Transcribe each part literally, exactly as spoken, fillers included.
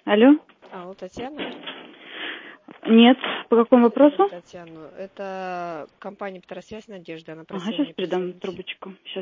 Алло? Алло, Татьяна? Нет, по какому вопросу? Татьяну. Это компания «Петросвязь» Надежда. Она Ага, просила сейчас мне передам перезвонить. трубочку. Сейчас.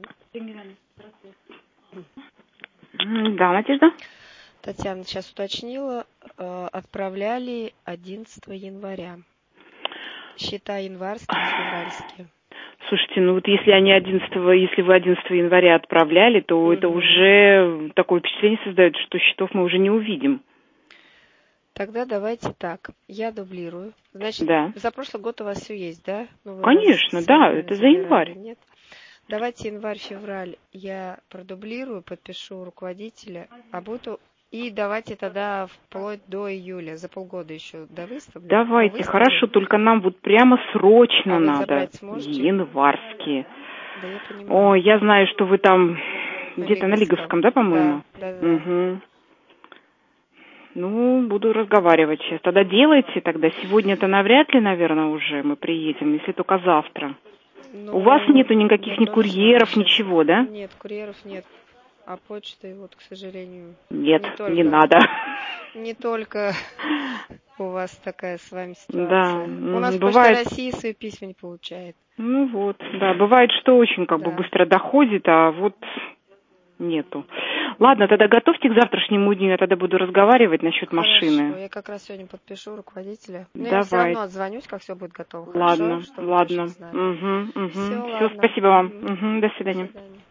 Мгм. Да, Надежда? Татьяна сейчас уточнила, э, отправляли одиннадцатого января. Счета январские, февральские. Слушайте, ну вот если они одиннадцатого, если вы одиннадцатого января отправляли, то Мгм. это уже такое впечатление создает, что счетов мы уже не увидим. Тогда давайте так. Я дублирую. Значит, Да. за прошлый год у вас все есть, да? Ну, вы раз Конечно, своих, да, наверное, это за забирали, январь. нет? Давайте январь-февраль я продублирую, подпишу руководителя, а буду... И давайте тогда вплоть до июля, за полгода еще довыставлю. Ну, Давайте, выставлю. хорошо, только нам вот прямо срочно А вы надо забрать сможете? январские. Да, я понимаю. Ой, я знаю, что вы там На где-то на Лиговском. Лиговском, да, по-моему? Да, да, да. Угу. Ну, буду разговаривать сейчас. Тогда делайте тогда. Сегодня-то навряд ли, наверное, уже мы приедем, если только завтра. Ну, У вас нету никаких я ни тоже знаю курьеров, сейчас. ничего, да? Нет, курьеров нет. А почты, вот, к сожалению, Нет, не не только, надо. не только у вас такая с вами Да, ситуация. У нас м, Почта бывает, России свои письма не получает. ну вот, да, бывает, что очень как бы Да. быстро доходит, а вот нету. Ладно, тогда готовьте к завтрашнему дню, я тогда буду разговаривать насчет Хорошо, машины. я как раз сегодня подпишу руководителя. Но я все Давай. равно отзвонюсь, как все будет готово. Хорошо, Ладно, чтобы вы точно ладно. знали. Угу, Все, угу. Все, ладно. спасибо вам. Мгм. Угу, до До свидания. свидания.